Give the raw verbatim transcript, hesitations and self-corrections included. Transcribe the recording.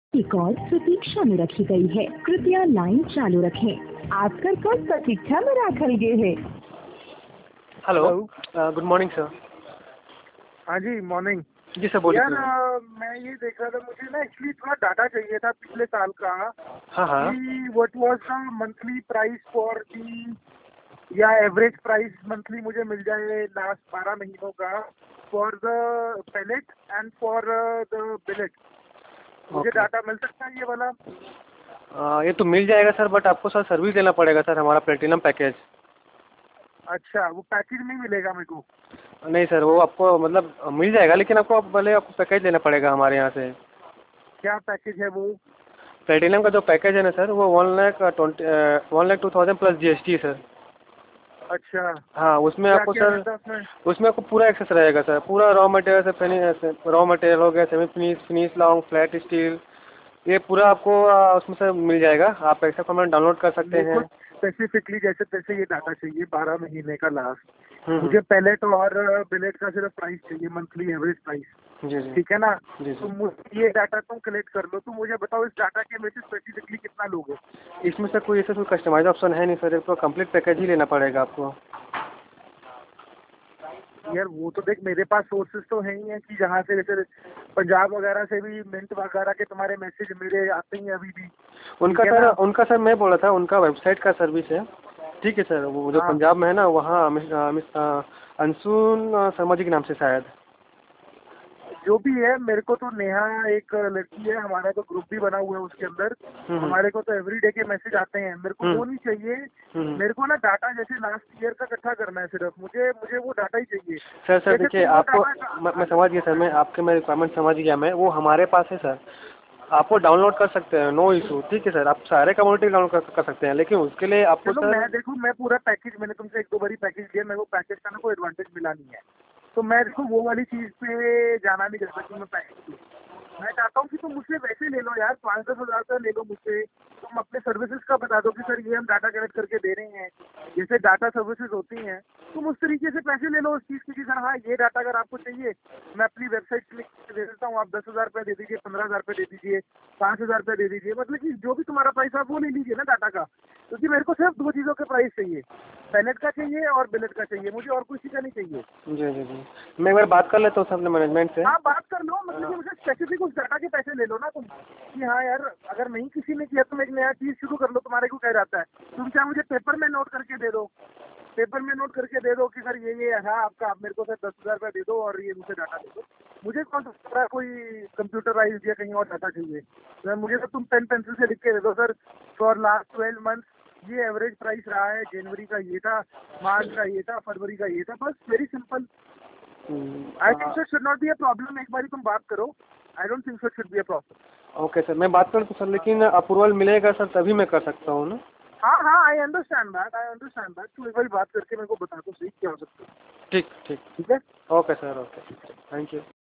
एक और प्रतीक्षा में रखी गई है, कृपया लाइन चालू रखें। आपका कॉल प्रतीक्षा में रखल गए है। Hello, good morning sir. हाँ जी, मॉर्निंग। जी सर, बोलिए यार सर। अ, मैं ये देख रहा था, मुझे ना एक्चुअली थोड़ा डाटा चाहिए था पिछले साल का हाँ हाँ। कि what was the monthly price for the, या एवरेज प्राइस मंथली मुझे मिल जाए लास्ट बारह महीनों का for the pallet and for the billet. मुझे ओके। डाटा मिल सकता है ये वाला? आ, ये तो मिल जाएगा सर, बट आपको सर सर्विस देना पड़ेगा सर, हमारा प्लेटिनम पैकेज। अच्छा, वो पैकेज नहीं मिलेगा मेरे को? नहीं सर, वो आपको मतलब मिल जाएगा, लेकिन आपको आप पहले आपको पैकेज लेना पड़ेगा हमारे यहाँ से। क्या पैकेज है वो? प्लेटिनम का जो पैकेज है ना सर, वो one lakh twenty one lakh two thousand plus GST sir. अच्छा, हाँ, उसमें क्या आपको क्या सर, रहता है उसमें? उसमें आपको पूरा एक्सेस रहेगा सर, पूरा रॉ मटेरियल से फिनिश, रॉ मटेरियल हो गया, semi finish, finish long, flat steel, ये पूरा आपको आ, उसमें से मिल जाएगा। आप ऐसा कमेंट डाउनलोड कर सकते मेरे को हैं। स्पेसिफिकली जैसे तैसे ये डाटा चाहिए बारह महीने का लास्ट। हम्म मुझे हम्म। पैलेट और बिलेट का सिर्फ प्राइस चाहिए, मंथली एवरेज प्राइस। जी जी। ठीक है ना? जी तो जी। मुझे ये डाटा तुम कलेक्ट कर लो, तो मुझे बताओ इस डाटा के में से स्पेसिफिकली कितना लोगे? इसमें से कोई ऐसा कोई कस्टमाइज ऑप्शन है नहीं सर, एक तो कंप्लीट पैकेज ही लेना पड़ेगा आपको। यार वो तो देख, मेरे पास सोर्सेज तो है ही है कि जहाँ से जैसे पंजाब वगैरह से भी मिंट वगैरह के तुम्हारे मैसेज मेरे आते ही हैं अभी भी। उनका ठीक है सर, ना? उनका सर मैं बोला था, उनका वेबसाइट का सर्विस है। ठीक है सर, वो जो हाँ, पंजाब में है ना, वहाँ अमिश- अमिश- अ, अंशुल अ, शर्मा जी के नाम से शायद। जो भी है, मेरे को तो नेहा एक लड़की है, हमारा तो ग्रुप भी बना हुआ है उसके अंदर। हम्म हम्म हमारे को तो एवरीडे के मैसेज आते हैं, मेरे को हम्म वो नहीं चाहिए। हम्म। मेरे को ना डाटा जैसे लास्ट ईयर का इकट्ठा करना है, सिर्फ मुझे मुझे वो डाटा ही चाहिए। सर सर जैसे देखिए, तुम वो आपको डाटा मैं, का, मैं समझ गया सर, मैं आपके मैं रिक्वायरमेंट समझ गया, मैं वो हमारे पास है सर। आपको डाउनलोड कर सकते हैं, नो इशू। ठीक है सर, आप सारे कम्युनिटी डाउनलोड कर, कर सकते हैं, लेकिन उसके लिए आपको चलो मैं सर। देखो, मैं पूरा पैकेज, मैंने तुमसे एक दो बारी पैकेज लिया, मेरे को पैकेज का ना कोई एडवांटेज मिला नहीं है। तो मैं देखो वो वाली चीज पे जाना नहीं चाहता कि मैं पैकेज लूँ। मैं चाहता हूँ कि तुम मुझसे वैसे ले लो यार, पाँच दस हजार का ले लो मुझसे। तुम अपने सर्विसेज का बता दो कि सर ये हम डाटा कलेक्ट करके दे रहे हैं, जैसे डाटा सर्विसेज होती हैं। तुम उस तरीके से पैसे ले लो उस चीज के कि सर हाँ, ये डाटा अगर आपको चाहिए, मैं अपनी वेबसाइट क्लिक करके दे देता हूँ, आप दस हजार रुपये दे दीजिए, पंद्रह हजार रुपये दे दीजिए, पाँच हजार रुपये दे दीजिए, मतलब कि जो भी तुम्हारा प्राइस है वो ले लीजिए ना डाटा का। क्योंकि मेरे को सिर्फ दो चीज़ों के प्राइस चाहिए, पैलेट का चाहिए और बिलेट का चाहिए, मुझे और किसी का नहीं चाहिए। जी जी जी, मैं एक बार बात कर लेता हूँ सर अपने मैनेजमेंट से। हाँ, बात कर लो, मतलब कि हाँ। मुझे स्पेसिफिक उस डाटा के पैसे ले लो ना तुम, कि हाँ यार, अगर नहीं किसी ने किया तुम एक नया चीज शुरू कर लो, तुम्हारे को क्या जाता है। तुम चाहे मुझे पेपर में नोट करके दे दो, पेपर में नोट करके दे दो कि सर ये ये है आपका, आप मेरे को सर दस हजार रुपये दे दो और ये मुझे डाटा दे दो। मुझे कौन सा पता है कोई कंप्यूटराइज या कहीं और डाटा चाहिए? तो मुझे तो तुम पेन पेंसिल से लिख के दे दो sir, for last twelve month ये एवरेज प्राइस रहा है, जनवरी का ये था, मार्च का ये था, फरवरी का ये था, बस very simple. I think so should not be a problem, एक बारी तुम बात करो। I don't think so should be a problem. Okay sir, मैं बात करूँ सर, लेकिन अप्रूवल मिलेगा सर तभी मैं कर सकता हूँ ना। हाँ हाँ, I understand that, I understand that. तू एक बार बात करके मेरे को बता दो सही क्या हो सकता है। ठीक ठीक। ठीक है? Okay sir, okay, thank you.